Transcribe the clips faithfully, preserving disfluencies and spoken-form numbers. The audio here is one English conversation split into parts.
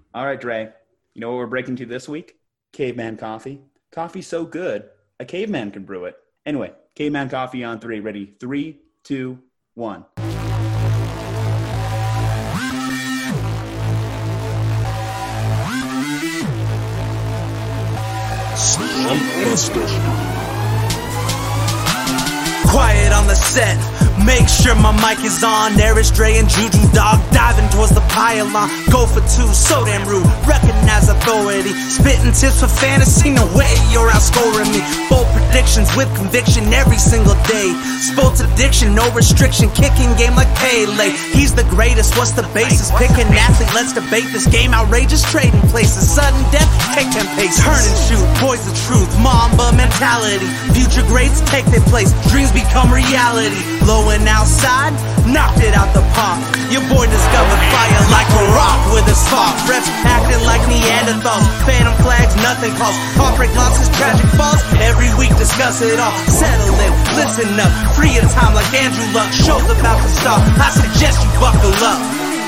All right, Dre. You know what we're breaking to this week? Caveman coffee. Coffee so good, a caveman can brew it. Anyway, caveman coffee on three. Ready? Three, two, one. Quiet on the set, make sure my mic is on. There is Dre and Juju, dog, diving towards the pylon. Go for two, so damn rude, recognize authority. Spitting tips for fantasy, no way you're outscoring me. Bold predictions with conviction every single day. Sports addiction, no restriction, kicking game like Pele. He's the greatest, what's the basis? Pick an athlete, let's debate this game. Outrageous trading places, sudden death, take ten paces. Turn and shoot, boys the truth, Mamba mentality. Future greats take their place, dreams become reality. Low and outside, knocked it out the park. Your boy discovered fire like a rock with a spark. Refs acting like Neanderthals, phantom flags, nothing calls. Heartbreak losses, tragic falls. Every week discuss it all. Settle in, listen up. Free your time like Andrew Luck. Show's about to start. I suggest you buckle up.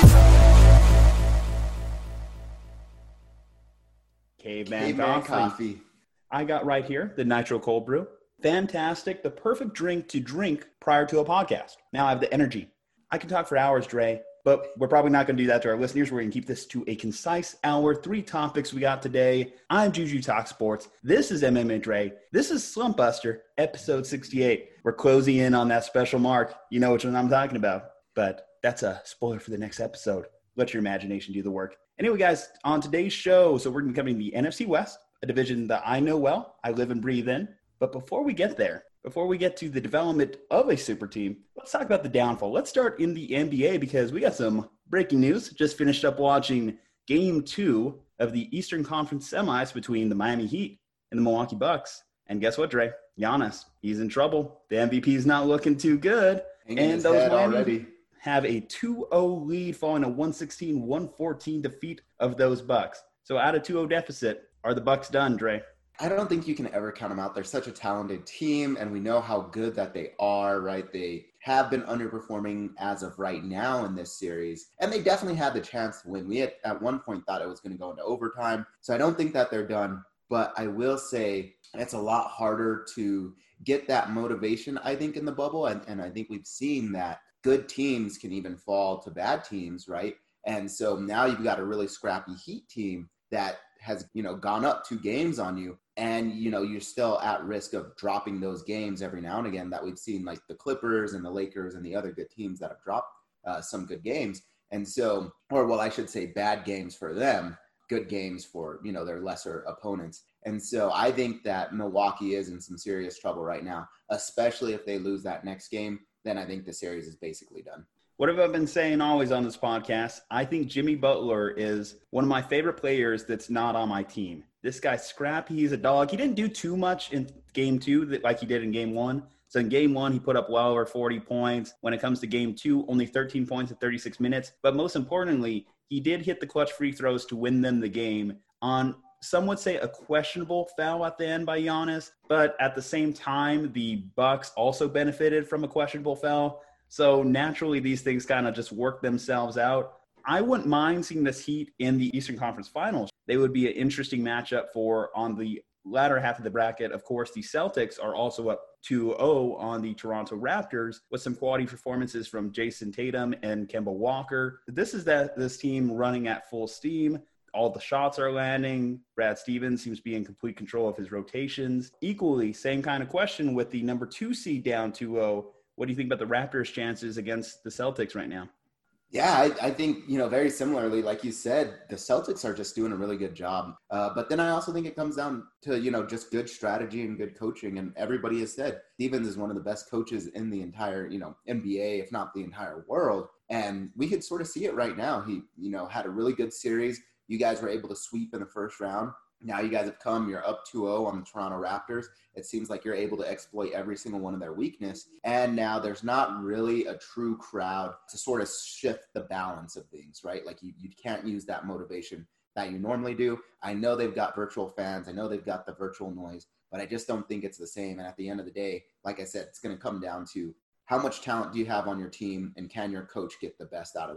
Caveman, Caveman coffee. coffee. I got right here the Nitro Cold Brew. Fantastic. The perfect drink to drink prior to a podcast. Now I have the energy. I can talk for hours, Dre, but we're probably not going to do that to our listeners. We're going to keep this to a concise hour. Three topics we got today. I'm Juju Talk Sports. This is M M A Dre. This is Slump Buster, episode sixty-eight. We're closing in on that special mark. You know which one I'm talking about, but that's a spoiler for the next episode. Let your imagination do the work. Anyway, guys, on today's show, so we're going to be covering the N F C West, a division that I know well. I live and breathe in. But before we get there, before we get to the development of a super team, let's talk about the downfall. Let's start in the N B A because we got some breaking news. Just finished up watching game two of the Eastern Conference semis between the Miami Heat and the Milwaukee Bucks. And guess what, Dre? Giannis, he's in trouble. The M V P is not looking too good. Hanging and his those head Miami already. have a two oh lead following a one sixteen one fourteen defeat of those Bucks. So out of two oh deficit, are the Bucks done, Dre? I don't think you can ever count them out. They're such a talented team, and we know how good that they are, right? They have been underperforming as of right now in this series, and they definitely had the chance to win. We had, at one point thought it was going to go into overtime, so I don't think that they're done. But I will say it's a lot harder to get that motivation, I think, in the bubble, and, and I think we've seen that good teams can even fall to bad teams, right? And so now you've got a really scrappy Heat team that has, you know, gone up two games on you. And, you know, you're still at risk of dropping those games every now and again that we've seen, like the Clippers and the Lakers and the other good teams that have dropped uh, some good games. And so, or well, I should say bad games for them, good games for, you know, their lesser opponents. And so I think that Milwaukee is in some serious trouble right now, especially if they lose that next game. Then I think the series is basically done. What have I been saying always on this podcast? I think Jimmy Butler is one of my favorite players that's not on my team. This guy's scrappy. He's a dog. He didn't do too much in game two that, like he did in game one. So in game one, he put up well over forty points. When it comes to game two, only thirteen points in thirty-six minutes. But most importantly, he did hit the clutch free throws to win them the game on, some would say, a questionable foul at the end by Giannis. But at the same time, the Bucks also benefited from a questionable foul. So naturally, these things kind of just work themselves out. I wouldn't mind seeing this Heat in the Eastern Conference Finals. They would be an interesting matchup for on the latter half of the bracket. Of course, the Celtics are also up two oh on the Toronto Raptors with some quality performances from Jason Tatum and Kemba Walker. This is that this team running at full steam. All the shots are landing. Brad Stevens seems to be in complete control of his rotations. Equally, same kind of question with the number two seed down two oh. What do you think about the Raptors' chances against the Celtics right now? Yeah, I, I think, you know, very similarly, like you said, the Celtics are just doing a really good job. Uh, but then I also think it comes down to, you know, just good strategy and good coaching. And everybody has said Stevens is one of the best coaches in the entire, you know, N B A, if not the entire world. And we could sort of see it right now. He, you know, had a really good series. You guys were able to sweep in the first round. Now you guys have come, you're up two oh on the Toronto Raptors. It seems like you're able to exploit every single one of their weakness. And now there's not really a true crowd to sort of shift the balance of things, right? Like you, you can't use that motivation that you normally do. I know they've got virtual fans. I know they've got the virtual noise, but I just don't think it's the same. And at the end of the day, like I said, it's going to come down to how much talent do you have on your team and can your coach get the best out of that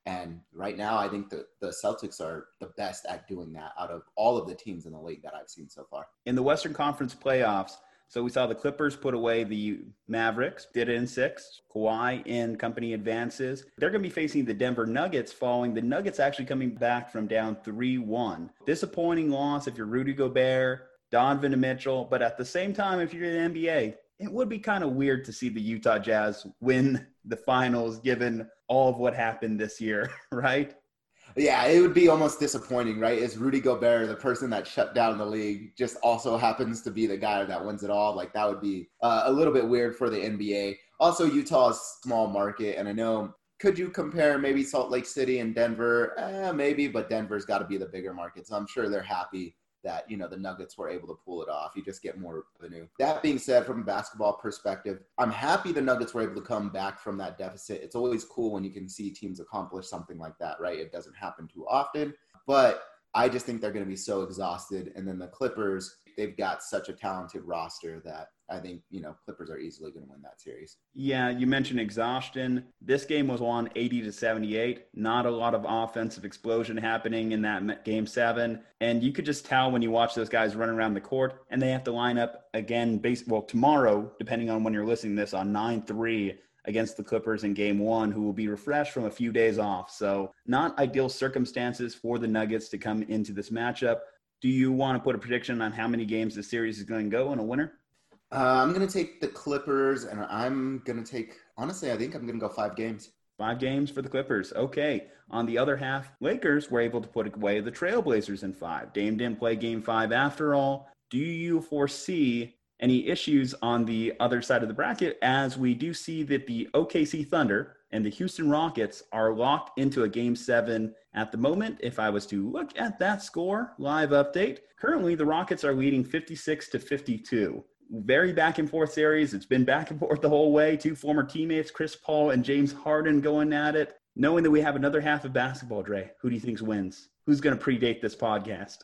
And right now, I think that the Celtics are the best at doing that out of all of the teams in the league that I've seen so far. In the Western Conference playoffs, so we saw the Clippers put away the Mavericks, did it in six. Kawhi and company advances. They're going to be facing the Denver Nuggets following the Nuggets actually coming back from down three one. Disappointing loss if you're Rudy Gobert, Donovan Mitchell, but at the same time, if you're in the N B A, it would be kind of weird to see the Utah Jazz win the finals given all of what happened this year, right? Yeah, it would be almost disappointing, right? Is Rudy Gobert, the person that shut down the league, just also happens to be the guy that wins it all? Like, that would be uh, a little bit weird for the N B A. Also, Utah's small market, and I know, could you compare maybe Salt Lake City and Denver? Eh, maybe, but Denver's got to be the bigger market, so I'm sure they're happy that, you know, the Nuggets were able to pull it off. You just get more revenue. That being said, from a basketball perspective, I'm happy the Nuggets were able to come back from that deficit. It's always cool when you can see teams accomplish something like that, right? It doesn't happen too often, but I just think they're going to be so exhausted. And then the Clippers, they've got such a talented roster that I think, you know, Clippers are easily going to win that series. Yeah, you mentioned exhaustion. This game was won eighty to seventy-eight. Not a lot of offensive explosion happening in that game seven. And you could just tell when you watch those guys run around the court, and they have to line up again, base, well, tomorrow, depending on when you're listening to this, on nine three against the Clippers in game one, who will be refreshed from a few days off. So not ideal circumstances for the Nuggets to come into this matchup. Do you want to put a prediction on how many games the series is going to go and a winner? Uh, I'm going to take the Clippers, and I'm going to take, honestly, I think I'm going to go five games. Five games for the Clippers. Okay. On the other half, Lakers were able to put away the Trailblazers in five. Dame didn't play game five after all. Do you foresee any issues on the other side of the bracket, as we do see that the O K C Thunder and the Houston Rockets are locked into a game seven at the moment? If I was to look at that score, live update, currently the Rockets are leading fifty-six to fifty-two. Very back and forth series. It's been back and forth the whole way. Two former teammates, Chris Paul and James Harden, going at it. Knowing that we have another half of basketball, Dre, who do you think wins? Who's going to predate this podcast?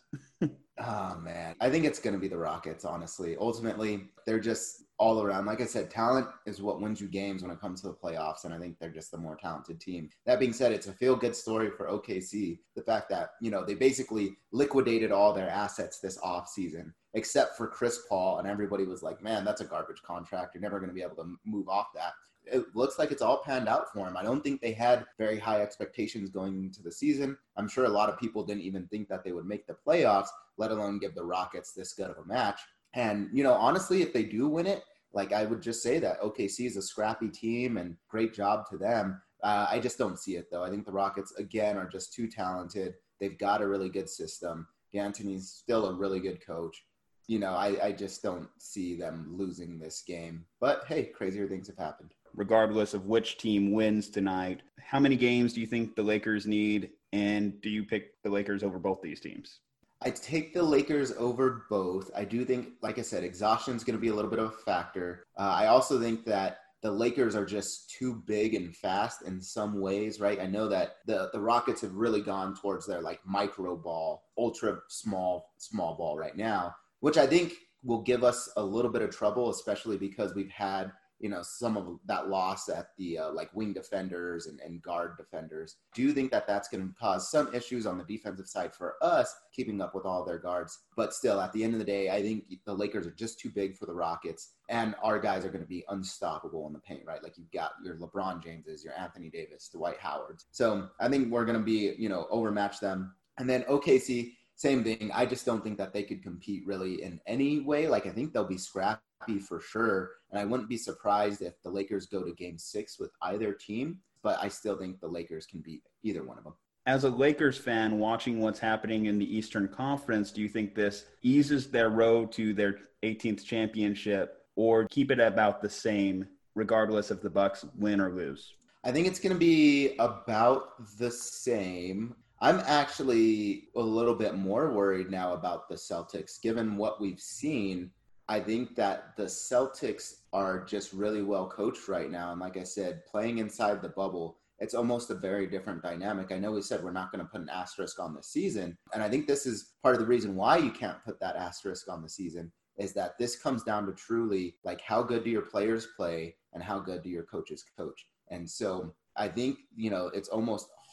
Oh, man. I think it's going to be the Rockets, honestly. Ultimately, they're just all around. Like I said, talent is what wins you games when it comes to the playoffs, and I think they're just the more talented team. That being said, it's a feel-good story for O K C. The fact that, you know, they basically liquidated all their assets this offseason, except for Chris Paul, and everybody was like, man, that's a garbage contract. You're never going to be able to move off that. It looks like it's all panned out for him. I don't think they had very high expectations going into the season. I'm sure a lot of people didn't even think that they would make the playoffs, let alone give the Rockets this good of a match. And, you know, honestly, if they do win it, like, I would just say that O K C is a scrappy team and great job to them. Uh, I just don't see it, though. I think the Rockets, again, are just too talented. They've got a really good system. D'Antoni's still a really good coach. You know, I, I just don't see them losing this game. But, hey, crazier things have happened. Regardless of which team wins tonight, how many games do you think the Lakers need? And do you pick the Lakers over both these teams? I take the Lakers over both. I do think, like I said, exhaustion is going to be a little bit of a factor. Uh, I also think that the Lakers are just too big and fast in some ways, right? I know that the, the Rockets have really gone towards their like micro ball, ultra small, small ball right now, which I think will give us a little bit of trouble, especially because we've had, you know, some of that loss at the uh, like wing defenders and, and guard defenders. Do you think that that's going to cause some issues on the defensive side for us, keeping up with all their guards? But still, at the end of the day, I think the Lakers are just too big for the Rockets, and our guys are going to be unstoppable in the paint, right? Like, you've got your LeBron Jameses, your Anthony Davis, Dwight Howards. So I think we're going to be, you know, overmatch them. And then O K C, same thing. I just don't think that they could compete really in any way. Like, I think they'll be scrappy for sure. And I wouldn't be surprised if the Lakers go to game six with either team, but I still think the Lakers can beat either one of them. As a Lakers fan watching what's happening in the Eastern Conference, do you think this eases their road to their eighteenth championship, or keep it about the same regardless if the Bucks win or lose? I think it's going to be about the same. I'm actually a little bit more worried now about the Celtics, given what we've seen. I think that the Celtics are just really well coached right now. And like I said, playing inside the bubble, it's almost a very different dynamic. I know we said we're not going to put an asterisk on the season. And I think this is part of the reason why you can't put that asterisk on the season, is that this comes down to truly, like, how good do your players play and how good do your coaches coach? And so I think, you know, it's almost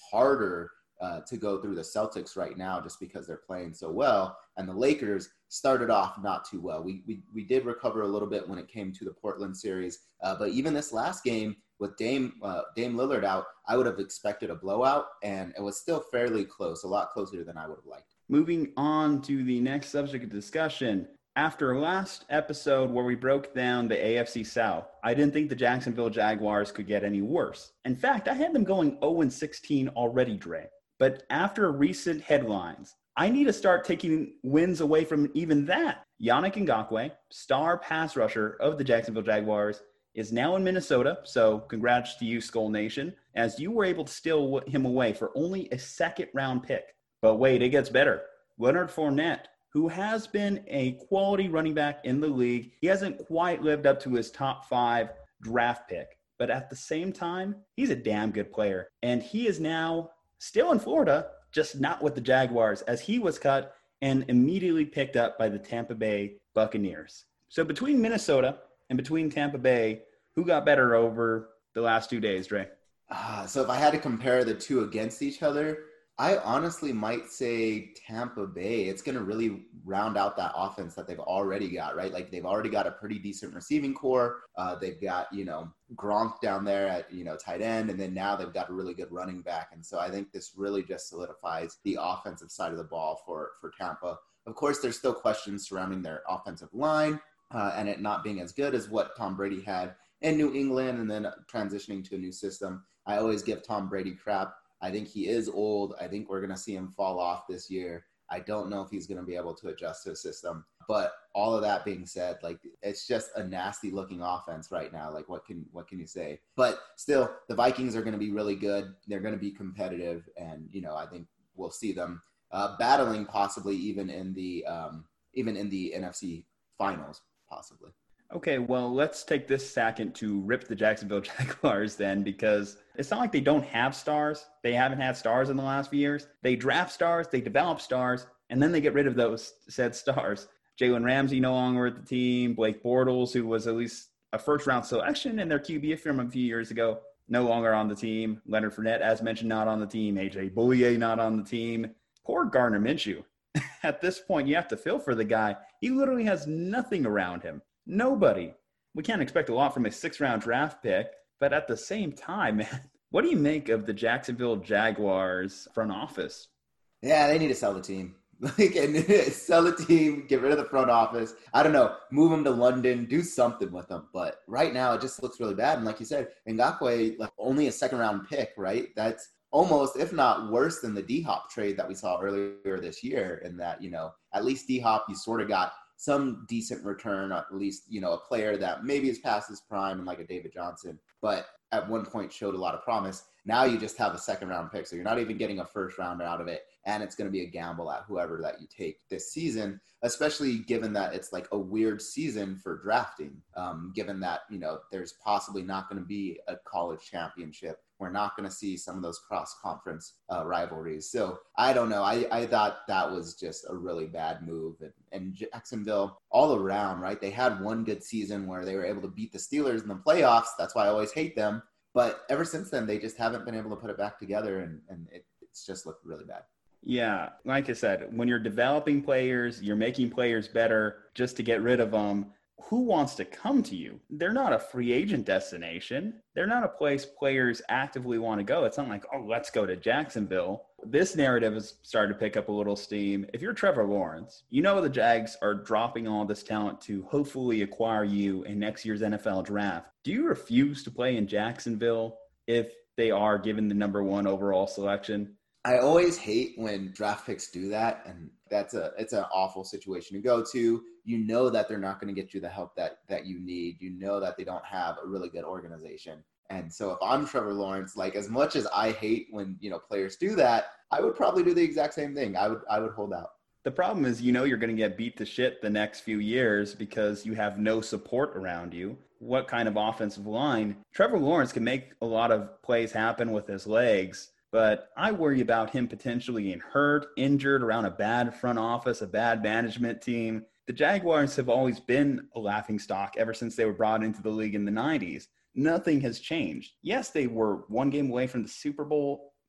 harder uh, to go through the Celtics right now just because they're playing so well. And the Lakers started off not too well. We we, we did recover a little bit when it came to the Portland series. Uh, but even this last game with Dame, uh, Dame Lillard out, I would have expected a blowout, and it was still fairly close, a lot closer than I would have liked. Moving on to the next subject of discussion. After last episode where we broke down the A F C South, I didn't think the Jacksonville Jaguars could get any worse. In fact, I had them going oh and sixteen already, Dre. But after recent headlines, I need to start taking wins away from even that. Yannick Ngakoue, star pass rusher of the Jacksonville Jaguars, is now in Minnesota, so congrats to you, Skull Nation, as you were able to steal him away for only a second-round pick. But wait, it gets better. Leonard Fournette, who has been a quality running back in the league, he hasn't quite lived up to his top five draft pick. But at the same time, he's a damn good player. And he is now still in Florida, just not with the Jaguars, as he was cut and immediately picked up by the Tampa Bay Buccaneers. So between Minnesota and between Tampa Bay, who got better over the last two days, Dre? Uh, so if I had to compare the two against each other, I honestly might say Tampa Bay. It's going to really round out that offense that they've already got, right? Like they've already got a pretty decent receiving core. Uh, they've got, you know, Gronk down there at, you know, tight end. And then now they've got a really good running back. And so I think this really just solidifies the offensive side of the ball for, for Tampa. Of course, there's still questions surrounding their offensive line uh, and it not being as good as what Tom Brady had in New England and then transitioning to a new system. I always give Tom Brady crap. I think he is old. I think we're going to see him fall off this year. I don't know if he's going to be able to adjust to a system. But all of that being said, like it's just a nasty looking offense right now. Like what can what can you say? But still, the Vikings are going to be really good. They're going to be competitive, and you know I think we'll see them uh, battling possibly even in the um, even in the N F C finals possibly. Okay, well, let's take this second to rip the Jacksonville Jaguars then, because it's not like they don't have stars. They haven't had stars in the last few years. They draft stars, they develop stars, and then they get rid of those said stars. Jalen Ramsey no longer with the team. Blake Bortles, who was at least a first-round selection in their Q B from a few years ago, no longer on the team. Leonard Fournette, as mentioned, not on the team. A J Bouye not on the team. Poor Gardner Minshew. At this point, you have to feel for the guy. He literally has nothing around him. Nobody. We can't expect a lot from a six-round draft pick, but at the same time, man, what do you make of the Jacksonville Jaguars front office? Yeah, they need to sell the team. Like, and sell the team, get rid of the front office. I don't know, move them to London, do something with them. But right now, it just looks really bad. And like you said, Ngakoue, like only a second-round pick, right? That's almost, if not worse than the D-Hop trade that we saw earlier this year. In that, you know, at least D-Hop, you sort of got some decent return, at least, you know, a player that maybe is past his prime and like a David Johnson, but at one point showed a lot of promise. Now you just have a second round pick. So you're not even getting a first rounder out of it. And it's going to be a gamble at whoever that you take this season, especially given that it's like a weird season for drafting, um, given that, you know, there's possibly not going to be a college championship. We're not going to see some of those cross-conference uh, rivalries. So I don't know. I, I thought that was just a really bad move. And, and Jacksonville all around, right? They had one good season where they were able to beat the Steelers in the playoffs. That's why I always hate them. But ever since then, they just haven't been able to put it back together. And, and it, it's just looked really bad. Yeah, like I said, when you're developing players, you're making players better just to get rid of them. Who wants to come to you? They're not a free agent destination. They're not a place players actively want to go. It's not like, oh, let's go to Jacksonville. This narrative has started to pick up a little steam. If you're Trevor Lawrence, you know the Jags are dropping all this talent to hopefully acquire you in next year's N F L draft. Do you refuse to play in Jacksonville if they are given the number one overall selection? I always hate when draft picks do that, and that's a it's an awful situation to go to. You know that they're not going to get you the help that that you need. You know that they don't have a really good organization. And so if I'm Trevor Lawrence, like as much as I hate when, you know, players do that, I would probably do the exact same thing. I would I would hold out. The problem is, you know, you're going to get beat to shit the next few years because you have no support around you. What kind of offensive line? Trevor Lawrence can make a lot of plays happen with his legs, but I worry about him potentially getting hurt, injured around a bad front office, a bad management team. The Jaguars have always been a laughingstock ever since they were brought into the league in the nineties. Nothing has changed. Yes, they were one game away from the Super Bowl,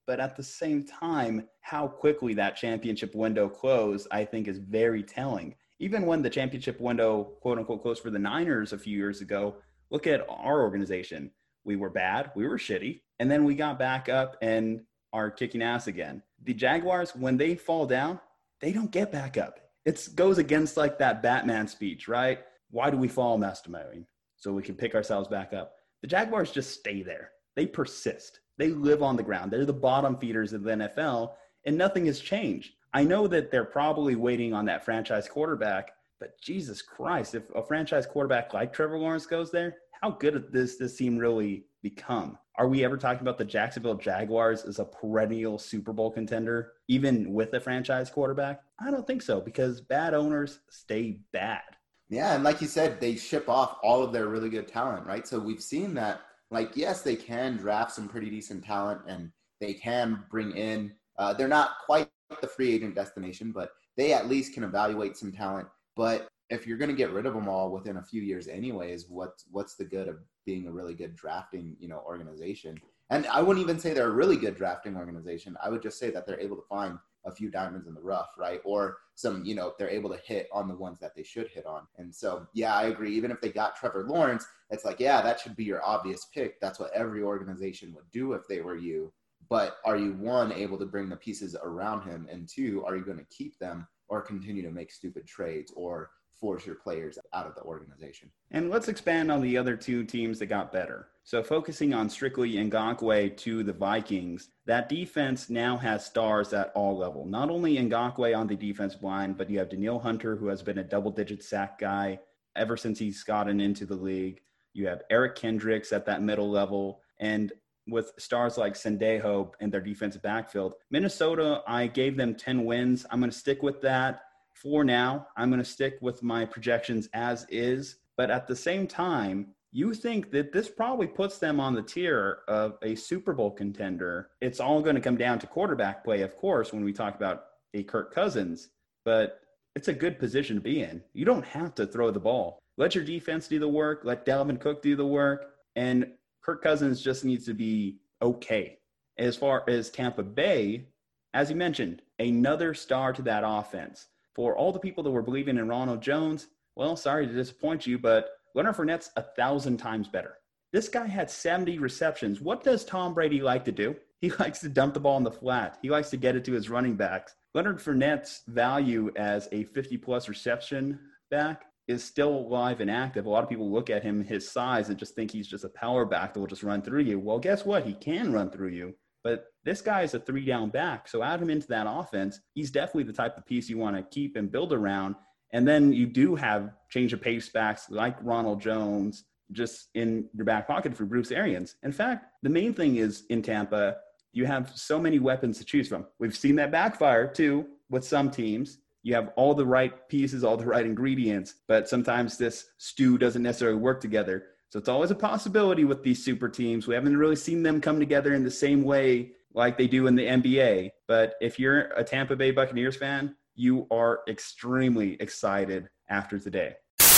But at the same time, how quickly that championship window closed, I think, is very telling. Even when the championship window, quote unquote, closed for the Niners a few years ago, look at our organization. We were bad. We were shitty. And then we got back up and are kicking ass again. The Jaguars, when they fall down, they don't get back up. It goes against like that Batman speech, right? Why do we fall, Master Marine? So we can pick ourselves back up. The Jaguars just stay there. They persist. They live on the ground. They're the bottom feeders of the N F L, and nothing has changed. I know that they're probably waiting on that franchise quarterback, but Jesus Christ, if a franchise quarterback like Trevor Lawrence goes there, how good does this team really become? Are we ever talking about the Jacksonville Jaguars as a perennial Super Bowl contender, even with a franchise quarterback? I don't think so, because bad owners stay bad. Yeah, and like you said, they ship off all of their really good talent, right? So we've seen that, like, yes, they can draft some pretty decent talent, and they can bring in, uh, they're not quite the free agent destination, but they at least can evaluate some talent. But if you're going to get rid of them all within a few years anyways, what's what's the good of being a really good drafting, you know, organization? And I wouldn't even say they're a really good drafting organization. I would just say that they're able to find a few diamonds in the rough, right? Or some, you know, they're able to hit on the ones that they should hit on. And so, yeah, I agree. Even if they got Trevor Lawrence, it's like, yeah, that should be your obvious pick. That's what every organization would do if they were you. But are you, one, able to bring the pieces around him? And two, are you going to keep them or continue to make stupid trades or force your players out of the organization? And let's expand on the other two teams that got better. So focusing on strictly Ngakoue to the Vikings, that defense now has stars at all level. Not only Ngakoue on the defensive line, but you have Danielle Hunter, who has been a double-digit sack guy ever since he's gotten into the league. You have Eric Kendricks at that middle level. And with stars like Sendejo in their defensive backfield, Minnesota, I gave them ten wins. I'm going to stick with that. For now, I'm going to stick with my projections as is. But at the same time, you think that this probably puts them on the tier of a Super Bowl contender. It's all going to come down to quarterback play, of course, when we talk about a Kirk Cousins. But it's a good position to be in. You don't have to throw the ball. Let your defense do the work. Let Dalvin Cook do the work. And Kirk Cousins just needs to be okay. As far as Tampa Bay, as you mentioned, another star to that offense. For all the people that were believing in Ronald Jones, well, sorry to disappoint you, but Leonard Fournette's a thousand times better. This guy had seventy receptions. What does Tom Brady like to do? He likes to dump the ball in the flat. He likes to get it to his running backs. Leonard Fournette's value as a fifty-plus reception back is still alive and active. A lot of people look at him, his size, and just think he's just a power back that will just run through you. Well, guess what? He can run through you. But this guy is a three-down back, so add him into that offense. He's definitely the type of piece you want to keep and build around. And then you do have change of pace backs like Ronald Jones just in your back pocket for Bruce Arians. In fact, the main thing is in Tampa, you have so many weapons to choose from. We've seen that backfire, too, with some teams. You have all the right pieces, all the right ingredients, but sometimes this stew doesn't necessarily work together. So it's always a possibility with these super teams. We haven't really seen them come together in the same way like they do in the N B A. But if you're a Tampa Bay Buccaneers fan, you are extremely excited after today.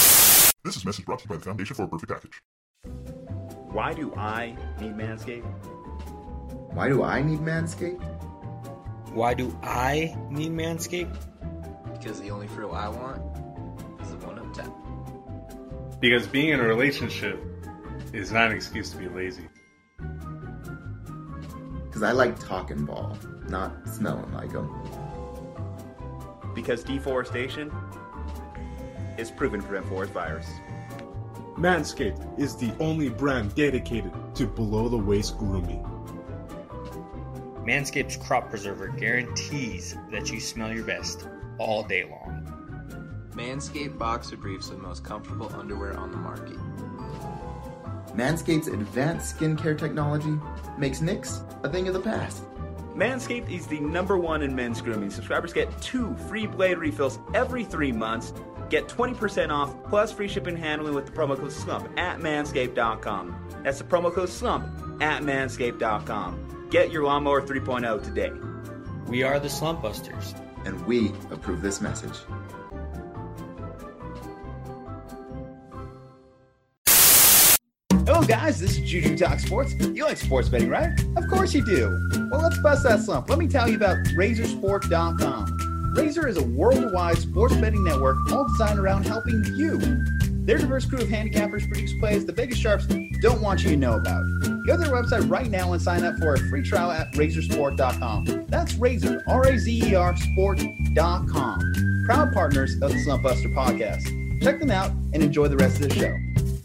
This is a message brought to you by the Foundation for a Perfect Package. Why do I need Manscaped? Why do I need Manscaped? Why do I need Manscaped? Because the only frill I want is the one up top. Because being in a relationship is not an excuse to be lazy. Because I like talking ball, not smelling like them. Because deforestation is proven to prevent forest fires. Manscaped is the only brand dedicated to below-the-waist grooming. Manscaped's Crop Preserver guarantees that you smell your best all day long. Manscaped Boxer Briefs are the most comfortable underwear on the market. Manscaped's advanced skincare technology makes nicks a thing of the past. Manscaped is the number one in men's grooming. Subscribers get two free blade refills every three months. Get twenty percent off plus free shipping and handling with the promo code SLUMP at manscaped dot com. That's the promo code SLUMP at manscaped dot com. Get your Lawnmower three point oh today. We are the Slump Busters. And we approve this message. Hello Hello, guys. This is Juju Talk Sports. You like sports betting, right? Of course you do. Well, let's bust that slump. Let me tell you about Razor Sport dot com. Razor is a worldwide sports betting network all designed around helping you. Their diverse crew of handicappers produce plays the biggest sharps don't want you to know about. Go to their website right now and sign up for a free trial at Razor Sport dot com. That's Razor, R A Z E R, Sport dot com. Proud partners of the Slump Buster podcast. Check them out and enjoy the rest of the show.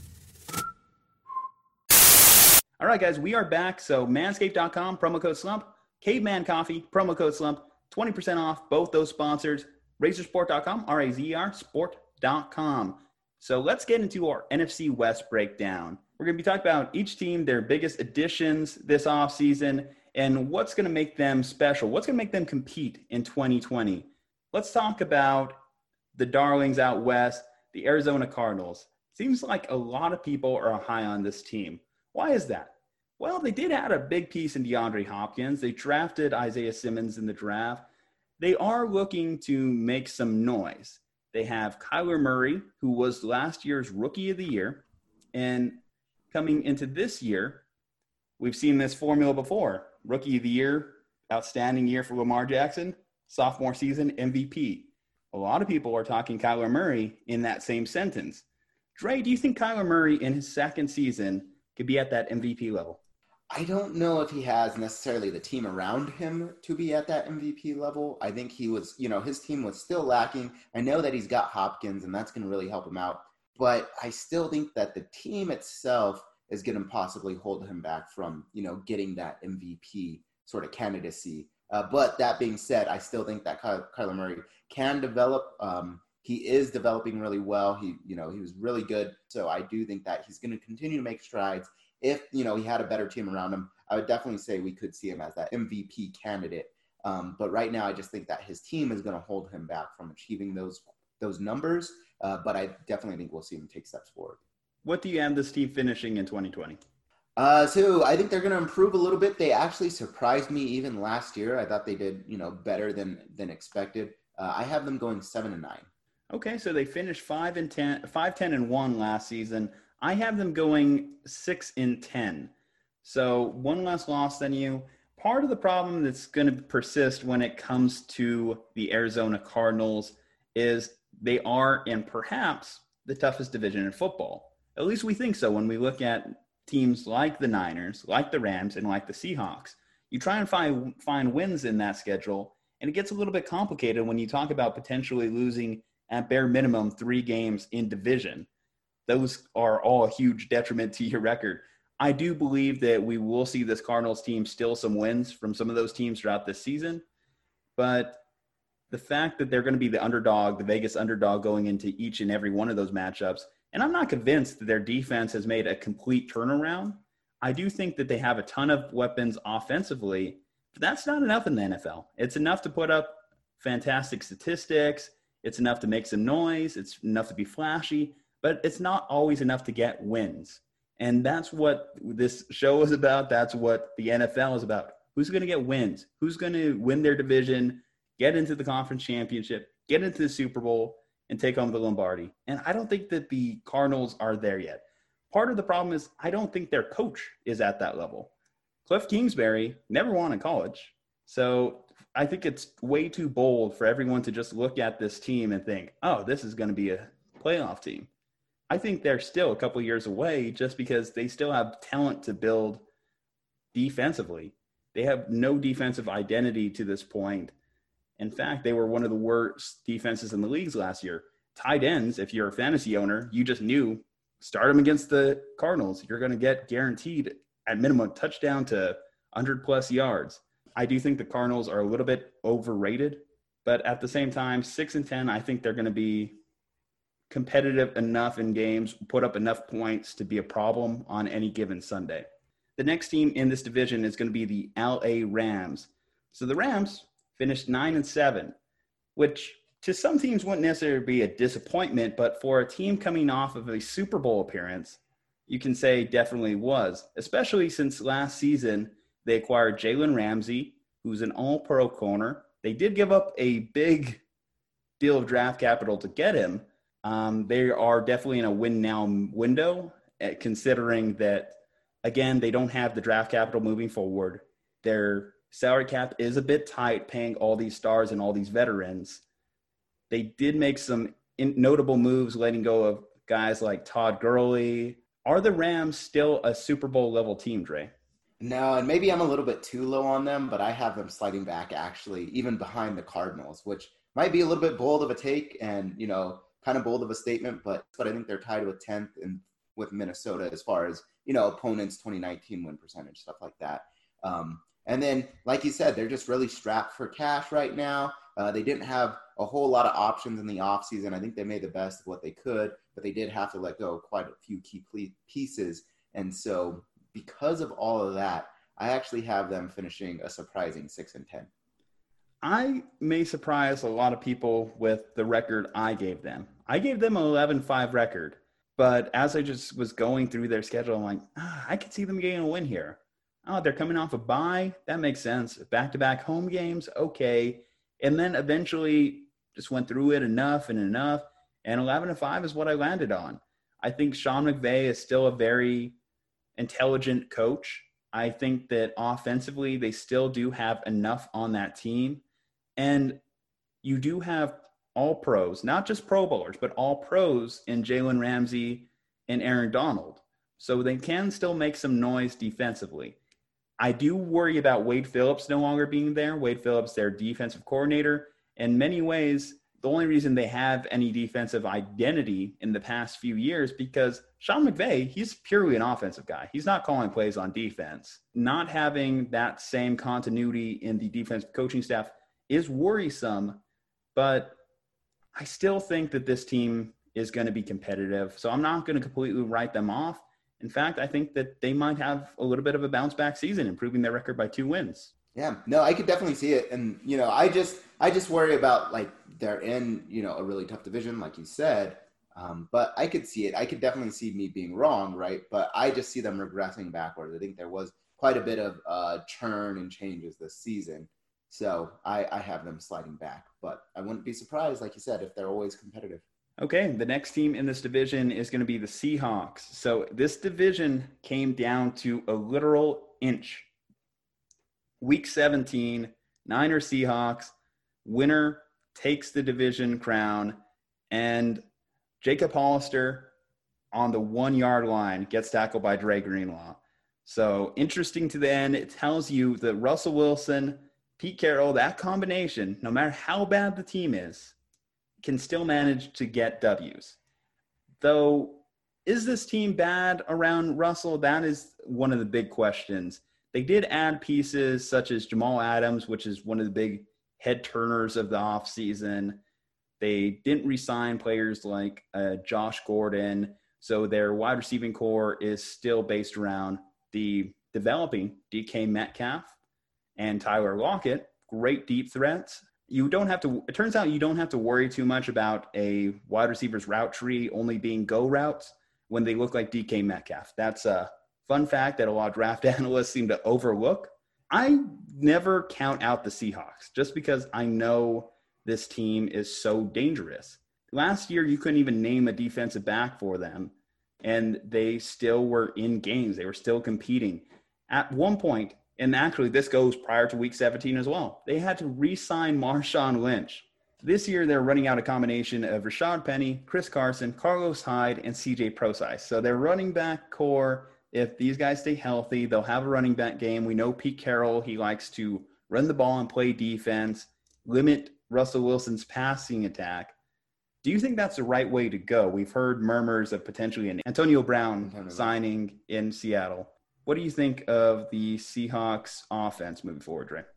All right, guys, we are back. So manscaped dot com, promo code SLUMP. Caveman Coffee, promo code SLUMP. twenty percent off both those sponsors. Razor Sport dot com, R A Z E R, Sport dot com. So let's get into our N F C West breakdown. We're going to be talking about each team, their biggest additions this offseason, and what's going to make them special. What's going to make them compete in twenty twenty? Let's talk about the darlings out west, the Arizona Cardinals. Seems like a lot of people are high on this team. Why is that? Well, they did add a big piece in DeAndre Hopkins. They drafted Isaiah Simmons in the draft. They are looking to make some noise. They have Kyler Murray, who was last year's Rookie of the Year. And coming into this year, we've seen this formula before. Rookie of the Year, outstanding year for Lamar Jackson. Sophomore season, M V P. A lot of people are talking Kyler Murray in that same sentence. Dre, do you think Kyler Murray in his second season could be at that M V P level? I don't know if he has necessarily the team around him to be at that M V P level. I think he was, you know, his team was still lacking. I know that he's got Hopkins, and that's going to really help him out. But I still think that the team itself is going to possibly hold him back from, you know, getting that M V P sort of candidacy. Uh, but that being said, I still think that Ky- Kyler Murray can develop. Um, he is developing really well. He, you know, he was really good. So I do think that he's going to continue to make strides. If, you know, he had a better team around him, I would definitely say we could see him as that M V P candidate. Um, but right now, I just think that his team is going to hold him back from achieving those those numbers. Uh, but I definitely think we'll see him take steps forward. What do you have this team finishing in twenty twenty? Uh, so I think they're going to improve a little bit. They actually surprised me even last year. I thought they did, you know, better than than expected. Uh, I have them going seven and nine. Okay, so they finished five and ten, five ten and one last season. I have them going six and ten. So one less loss than you. Part of the problem that's going to persist when it comes to the Arizona Cardinals is they are in perhaps the toughest division in football. At least we think so when we look at teams like the Niners, like the Rams, and like the Seahawks. You try and find find wins in that schedule, and it gets a little bit complicated when you talk about potentially losing at bare minimum three games in division. Those are all a huge detriment to your record. I do believe that we will see this Cardinals team steal some wins from some of those teams throughout this season, but the fact that they're going to be the underdog, the Vegas underdog going into each and every one of those matchups, and I'm not convinced that their defense has made a complete turnaround. I do think that they have a ton of weapons offensively, but that's not enough in the N F L. It's enough to put up fantastic statistics. It's enough to make some noise. It's enough to be flashy, but it's not always enough to get wins. And that's what this show is about. That's what the N F L is about. Who's going to get wins? Who's going to win their division, get into the conference championship, get into the Super Bowl, and take home the Lombardi? And I don't think that the Cardinals are there yet. Part of the problem is I don't think their coach is at that level. Cliff Kingsbury never won in college. So I think it's way too bold for everyone to just look at this team and think, oh, this is going to be a playoff team. I think they're still a couple years away just because they still have talent to build defensively. They have no defensive identity to this point. In fact, they were one of the worst defenses in the leagues last year. Tight ends, if you're a fantasy owner, you just knew, start them against the Cardinals. You're going to get guaranteed at minimum touchdown to one hundred plus yards. I do think the Cardinals are a little bit overrated, but at the same time, six and ten, I think they're going to be competitive enough in games, put up enough points to be a problem on any given Sunday. The next team in this division is going to be the L A Rams. So the Rams finished nine and seven, which to some teams wouldn't necessarily be a disappointment, but for a team coming off of a Super Bowl appearance, you can say definitely was, especially since last season they acquired Jalen Ramsey, who's an all-pro corner. They did give up a big deal of draft capital to get him. Um, they are definitely in a win-now window, considering that, again, they don't have the draft capital moving forward. Their salary cap is a bit tight, paying all these stars and all these veterans. They did make some in- notable moves, letting go of guys like Todd Gurley. Are the Rams still a Super Bowl level team, Dre? No, and maybe I'm a little bit too low on them, but I have them sliding back actually, even behind the Cardinals, which might be a little bit bold of a take and, you know, kind of bold of a statement, but but I think they're tied with tenth and with Minnesota as far as, you know, opponents' twenty nineteen win percentage, stuff like that. Um, and then, like you said, they're just really strapped for cash right now. Uh, they didn't have a whole lot of options in the offseason. I think they made the best of what they could, but they did have to let go of quite a few key pieces. And so because of all of that, I actually have them finishing a surprising six and ten. I may surprise a lot of people with the record I gave them. I gave them an eleven five record, but as I just was going through their schedule, I'm like, ah, I could see them getting a win here. Oh, they're coming off a bye. That makes sense. Back-to-back home games, okay. And then eventually just went through it enough and enough, and eleven and five is what I landed on. I think Sean McVay is still a very intelligent coach. I think that offensively they still do have enough on that team. And you do have all pros, not just Pro Bowlers, but all pros in Jalen Ramsey and Aaron Donald. So they can still make some noise defensively. I do worry about Wade Phillips no longer being there. Wade Phillips, their defensive coordinator. In many ways, the only reason they have any defensive identity in the past few years because Sean McVay, he's purely an offensive guy. He's not calling plays on defense. Not having that same continuity in the defensive coaching staff is worrisome, but I still think that this team is going to be competitive. So I'm not going to completely write them off. In fact, I think that they might have a little bit of a bounce back season, improving their record by two wins. Yeah, no, I could definitely see it. And, you know, I just, I just worry about like they're in, you know, a really tough division, like you said. Um, but I could see it. I could definitely see me being wrong, right? But I just see them regressing backwards. I think there was quite a bit of uh, churn and changes this season. So I, I have them sliding back. But I wouldn't be surprised, like you said, if they're always competitive. Okay, the next team in this division is going to be the Seahawks. So this division came down to a literal inch. Week seventeen, Niners Seahawks, winner takes the division crown, and Jacob Hollister on the one-yard line gets tackled by Dre Greenlaw. So interesting to the end. It tells you that Russell Wilson, Pete Carroll, that combination, no matter how bad the team is, can still manage to get W's. Though, is this team bad around Russell? That is one of the big questions. They did add pieces such as Jamal Adams, which is one of the big head turners of the offseason. They didn't re-sign players like uh, Josh Gordon. So their wide receiving core is still based around the developing D K Metcalf and Tyler Lockett, great deep threats. You don't have to, it turns out you don't have to worry too much about a wide receiver's route tree only being go routes when they look like D K Metcalf. That's a fun fact that a lot of draft analysts seem to overlook. I never count out the Seahawks just because I know this team is so dangerous. Last year, you couldn't even name a defensive back for them, and they still were in games. They were still competing. At one point, and actually, this goes prior to week seventeen as well. They had to re-sign Marshawn Lynch. This year, they're running out a combination of Rashad Penny, Chris Carson, Carlos Hyde, and C J Prosise. So their running back core, if these guys stay healthy, they'll have a running back game. We know Pete Carroll, he likes to run the ball and play defense, limit Russell Wilson's passing attack. Do you think that's the right way to go? We've heard murmurs of potentially an Antonio Brown Antonio signing Brown. in Seattle. What do you think of the Seahawks offense moving forward, Dre?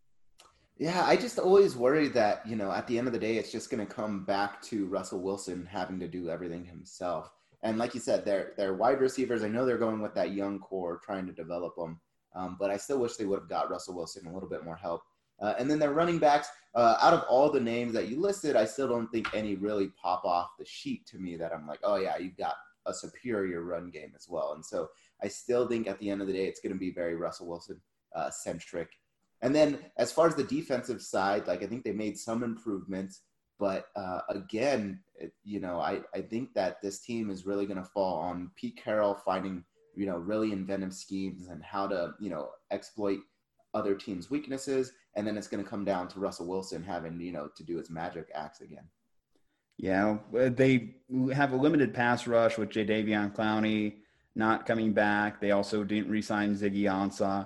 Yeah, I just always worry that, you know, at the end of the day, it's just going to come back to Russell Wilson having to do everything himself. And like you said, they're, they're wide receivers. I know they're going with that young core, trying to develop them. Um, but I still wish they would have got Russell Wilson a little bit more help. Uh, and then their running backs, uh, out of all the names that you listed, I still don't think any really pop off the sheet to me that I'm like, oh, yeah, you've got a superior run game as well. And so I still think at the end of the day, it's going to be very Russell Wilson uh, centric. And then as far as the defensive side, like I think they made some improvements. But uh, again, it, you know, I, I think that this team is really going to fall on Pete Carroll finding, you know, really inventive schemes and how to, you know, exploit other teams' weaknesses. And then it's going to come down to Russell Wilson having, you know, to do his magic acts again. Yeah, they have a limited pass rush with Jadeveon Clowney not coming back. They also didn't re-sign Ziggy Ansah.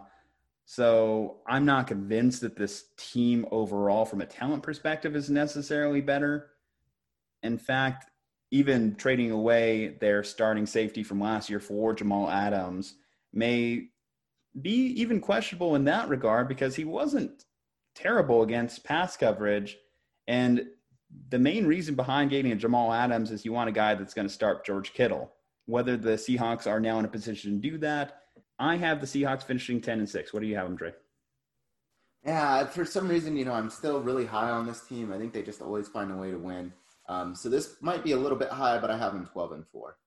So I'm not convinced that this team overall from a talent perspective is necessarily better. In fact, even trading away their starting safety from last year for Jamal Adams may be even questionable in that regard because he wasn't terrible against pass coverage. And the main reason behind getting a Jamal Adams is you want a guy that's going to start George Kittle. Whether the Seahawks are now in a position to do that, I have the Seahawks finishing ten and six. What do you have them, Dre? Yeah, for some reason, you know, I'm still really high on this team. I think they just always find a way to win. Um, so this might be a little bit high, but I have them twelve and four.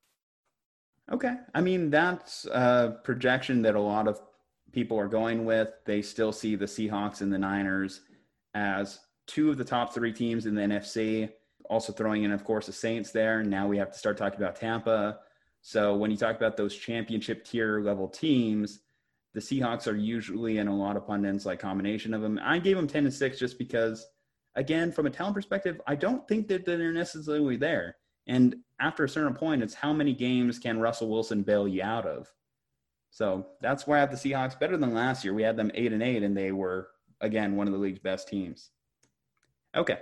Okay. I mean, that's a projection that a lot of people are going with. They still see the Seahawks and the Niners as two of the top three teams in the N F C. Also throwing in, of course, the Saints there. Now we have to start talking about Tampa. So when you talk about those championship tier level teams, the Seahawks are usually in a lot of pundits like combination of them. I gave them ten and six just because, again, from a talent perspective, I don't think that they're necessarily there. And after a certain point, it's how many games can Russell Wilson bail you out of? So that's why I have the Seahawks better than last year. We had them eight and eight, and they were, again, one of the league's best teams. Okay.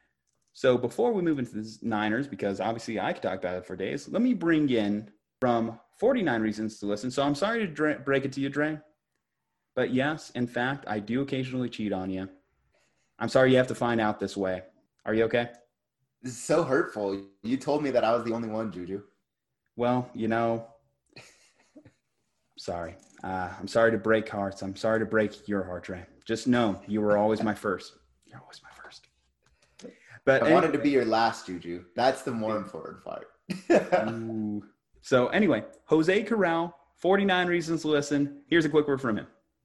So before we move into the Niners, because obviously I could talk about it for days, let me bring in from forty-nine Reasons to Listen. So I'm sorry to dra- break it to you, Dre, but yes, in fact, I do occasionally cheat on you. I'm sorry you have to find out this way. Are you okay? This is so hurtful. You told me that I was the only one, Juju. Well, you know, sorry. Uh, I'm sorry to break hearts. I'm sorry to break your heart, Dre. Just know you were always my first. You're always my first. But I anyway, wanted to be your last, Juju. That's the more important part. Ooh. So anyway, Jose Corral, forty-nine Reasons to Listen. Here's a quick word from him.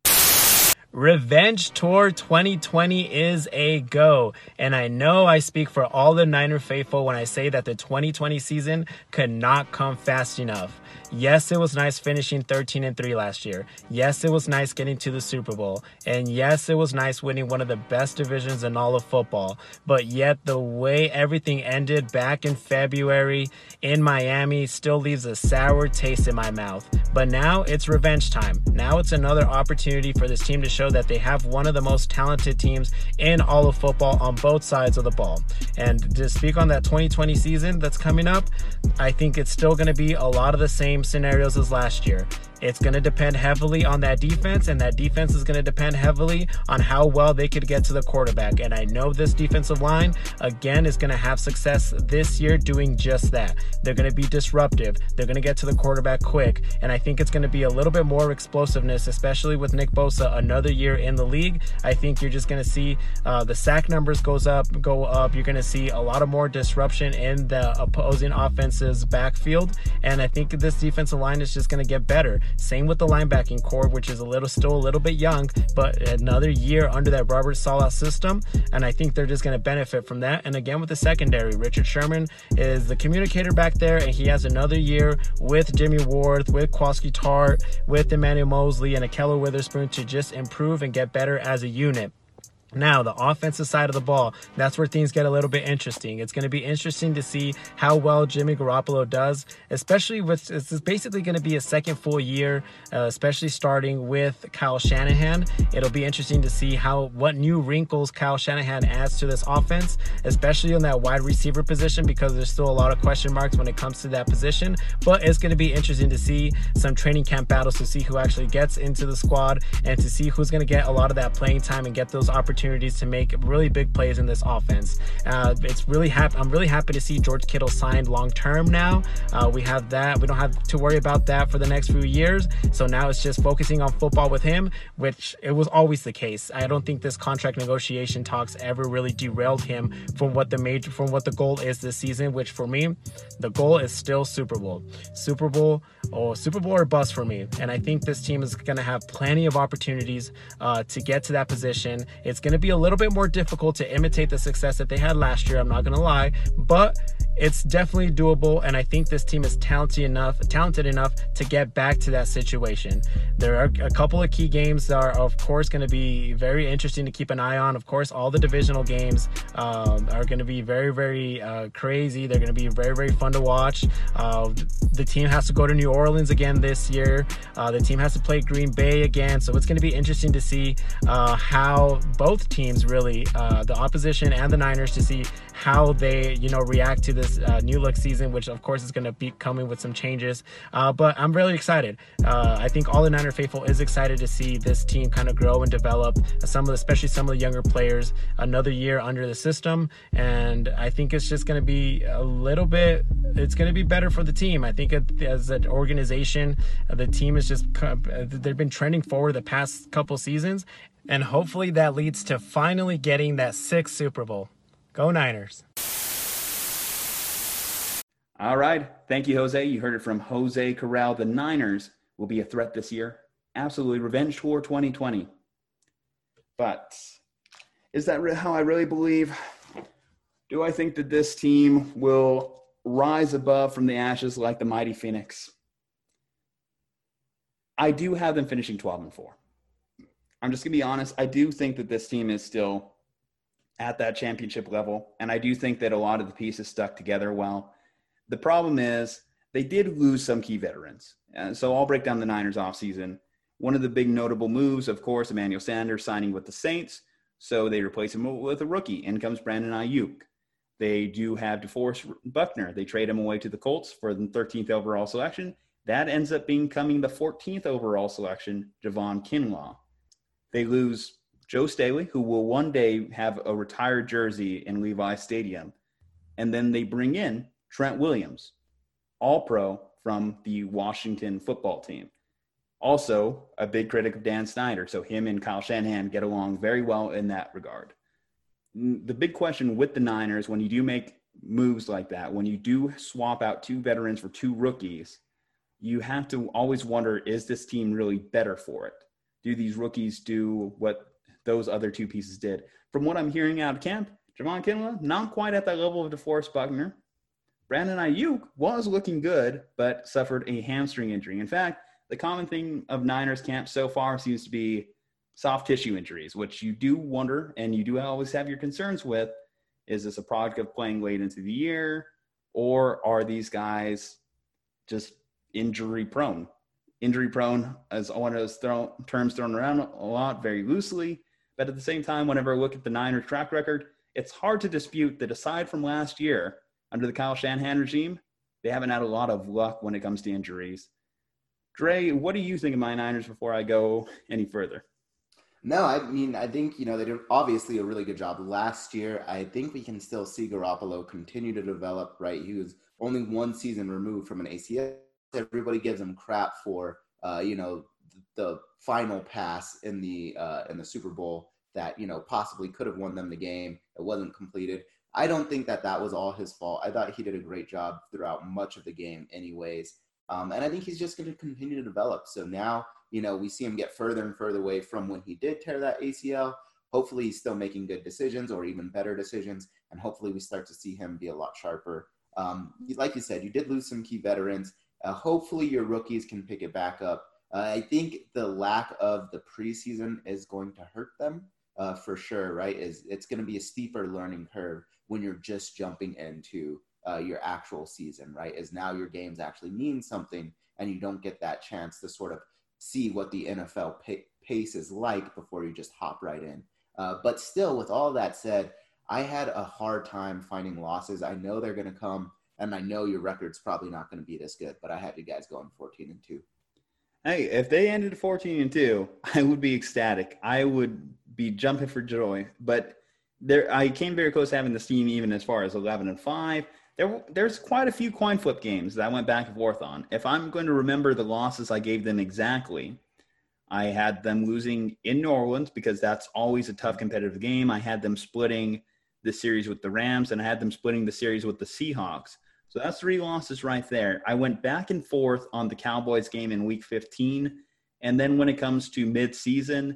Revenge Tour twenty twenty is a go. And I know I speak for all the Niner faithful when I say that the twenty twenty season could not come fast enough. Yes, it was nice finishing thirteen and three last year. Yes, it was nice getting to the Super Bowl. And yes, it was nice winning one of the best divisions in all of football. But yet the way everything ended back in February in Miami still leaves a sour taste in my mouth. But now it's revenge time. Now it's another opportunity for this team to show that they have one of the most talented teams in all of football on both sides of the ball. And to speak on that twenty twenty season that's coming up, I think it's still going to be a lot of the same scenarios as last year. It's going to depend heavily on that defense, and that defense is going to depend heavily on how well they could get to the quarterback. And I know this defensive line, again, is going to have success this year doing just that. They're going to be disruptive. They're going to get to the quarterback quick. And I think it's going to be a little bit more explosiveness, especially with Nick Bosa another year in the league. I think you're just going to see uh, the sack numbers goes up, go up. You're going to see a lot of more disruption in the opposing offense's backfield. And I think this defensive line is just going to get better. Same with the linebacking core, which is a little still a little bit young, but another year under that Robert Saleh system, and I think they're just going to benefit from that. And again, with the secondary, Richard Sherman is the communicator back there, and he has another year with Jimmy Ward, with Kwaski Tart, with Emmanuel Mosley, and Ahkello Witherspoon to just improve and get better as a unit. Now, the offensive side of the ball, that's where things get a little bit interesting. It's going to be interesting to see how well Jimmy Garoppolo does, especially with, it's basically going to be a second full year, uh, especially starting with Kyle Shanahan. It'll be interesting to see how, what new wrinkles Kyle Shanahan adds to this offense, especially on that wide receiver position, because there's still a lot of question marks when it comes to that position. But it's going to be interesting to see some training camp battles to see who actually gets into the squad and to see who's going to get a lot of that playing time and get those opportunities to make really big plays in this offense. Uh, it's really happy. I'm really happy to see George Kittle signed long term now. Uh, we have that. We don't have to worry about that for the next few years. So now it's just focusing on football with him, which it was always the case. I don't think this contract negotiation talks ever really derailed him from what the major, from what the goal is this season. Which for me, the goal is still Super Bowl, Super Bowl, or Super Bowl or bust for me. And I think this team is going to have plenty of opportunities uh, to get to that position. It's going going to be a little bit more difficult to imitate the success that they had last year. I'm not going to lie, but it's definitely doable, and I think this team is talented enough, talented enough to get back to that situation. There are a couple of key games that are, of course, going to be very interesting to keep an eye on. Of course, all the divisional games um, are going to be very, very uh, crazy. They're going to be very, very fun to watch. Uh, the team has to go to New Orleans again this year. Uh, the team has to play Green Bay again, so it's going to be interesting to see uh, how both teams really, uh, the opposition and the Niners, to see how they, you know, react to this uh, new look season, which of course is going to be coming with some changes. Uh, but I'm really excited. Uh, I think all the Niner faithful is excited to see this team kind of grow and develop. Some of, the, especially some of the younger players, another year under the system, and I think it's just going to be a little bit. It's going to be better for the team. I think it, as an organization, uh, the team is just they've been trending forward the past couple seasons, and hopefully that leads to finally getting that sixth Super Bowl. Go Niners. All right. Thank you, Jose. You heard it from Jose Corral. The Niners will be a threat this year. Absolutely. Revenge tour twenty twenty. But is that how I really believe? Do I think that this team will rise above from the ashes like the mighty Phoenix? I do have them finishing twelve and four. I'm just going to be honest. I do think that this team is still at that championship level, and I do think that a lot of the pieces stuck together well. The problem is they did lose some key veterans. Uh, so I'll break down the Niners offseason. One of the big notable moves, of course, Emmanuel Sanders signing with the Saints. So they replace him with a rookie. In comes Brandon Ayuk. They do have DeForest Buckner. They trade him away to the Colts for the thirteenth overall selection. That ends up becoming the fourteenth overall selection, Javon Kinlaw. They lose Joe Staley, who will one day have a retired jersey in Levi Stadium. And then they bring in Trent Williams, all-pro from the Washington football team. Also, a big critic of Dan Snyder, so him and Kyle Shanahan get along very well in that regard. The big question with the Niners, when you do make moves like that, when you do swap out two veterans for two rookies, you have to always wonder, is this team really better for it? Do these rookies do what those other two pieces did? From what I'm hearing out of camp, Javon Kinlaw, not quite at that level of DeForest Buckner. Brandon Ayuk was looking good, but suffered a hamstring injury. In fact, the common thing of Niners camp so far seems to be soft tissue injuries, which you do wonder, and you do always have your concerns with. Is this a product of playing late into the year, or are these guys just injury prone? Injury prone is one of those throw, terms thrown around a lot, very loosely. But at the same time, whenever I look at the Niners track record, it's hard to dispute that aside from last year, under the Kyle Shanahan regime, they haven't had a lot of luck when it comes to injuries. Dre, what do you think of my Niners before I go any further? No, I mean, I think, you know, they did obviously a really good job last year. I think we can still see Garoppolo continue to develop, right? He was only one season removed from an A C L. Everybody gives him crap for, uh, you know, the final pass in the uh, in the Super Bowl that, you know, possibly could have won them the game. It wasn't completed. I don't think that that was all his fault. I thought he did a great job throughout much of the game anyways. Um, and I think he's just going to continue to develop. So now, you know, we see him get further and further away from when he did tear that A C L. Hopefully he's still making good decisions or even better decisions. And hopefully we start to see him be a lot sharper. Um, like you said, you did lose some key veterans. Uh, hopefully your rookies can pick it back up. Uh, I think the lack of the preseason is going to hurt them uh, for sure, right? Is It's going to be a steeper learning curve when you're just jumping into uh, your actual season, right? Is now your games actually mean something and you don't get that chance to sort of see what the N F L pa- pace is like before you just hop right in. Uh, but still, with all that said, I had a hard time finding losses. I know they're going to come, and I know your record's probably not going to be this good, but I had you guys going fourteen and two. Hey, if they ended fourteen and two, I would be ecstatic. I would be jumping for joy. But there, I came very close to having this team even as far as eleven and five. There, there's quite a few coin flip games that I went back and forth on. If I'm going to remember the losses I gave them exactly, I had them losing in New Orleans because that's always a tough competitive game. I had them splitting the series with the Rams, and I had them splitting the series with the Seahawks. So that's three losses right there. I went back and forth on the Cowboys game in week fifteen. And then when it comes to mid-season,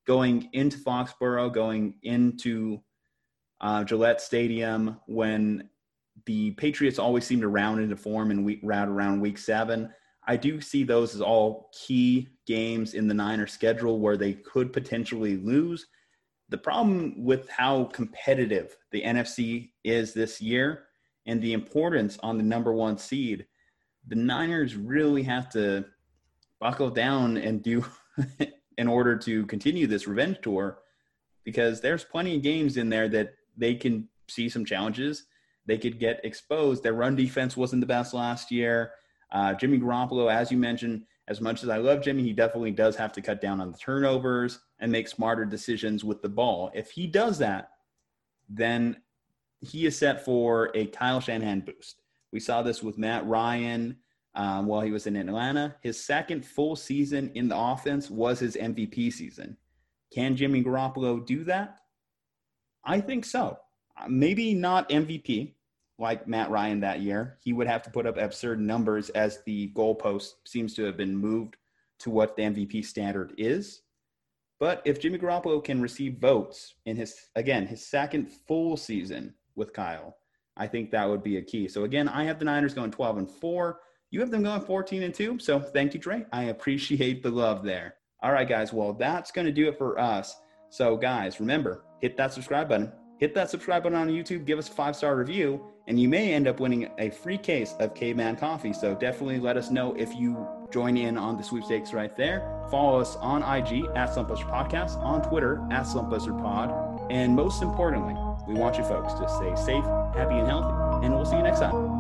going into Foxborough, going into uh, Gillette Stadium, when the Patriots always seem to round into form and week, round around week seven. I do see those as all key games in the Niners schedule where they could potentially lose. The problem with how competitive the N F C is this year and the importance on the number one seed, the Niners really have to buckle down and do in order to continue this revenge tour, because there's plenty of games in there that they can see some challenges. They could get exposed. Their run defense wasn't the best last year. Uh, Jimmy Garoppolo, as you mentioned, as much as I love Jimmy, he definitely does have to cut down on the turnovers and make smarter decisions with the ball. If he does that, then he is set for a Kyle Shanahan boost. We saw this with Matt Ryan um, while he was in Atlanta. His second full season in the offense was his M V P season. Can Jimmy Garoppolo do that? I think so. Uh, maybe not M V P like Matt Ryan that year. He would have to put up absurd numbers as the goalpost seems to have been moved to what the M V P standard is. But if Jimmy Garoppolo can receive votes in his, again, his second full season with Kyle, I think that would be a key. So again, I have the Niners going twelve and four. You have them going fourteen and two. So thank you, Trey. I appreciate the love there. All right, guys. Well, that's going to do it for us. So guys, remember, hit that subscribe button. Hit that subscribe button on YouTube. Give us a five-star review, and you may end up winning a free case of Caveman Coffee. So definitely let us know if you join in on the sweepstakes right there. Follow us on I G at Slumpbuster Podcast, on Twitter at Slumpbuster Pod, and most importantly, we want you folks to stay safe, happy, and healthy, and we'll see you next time.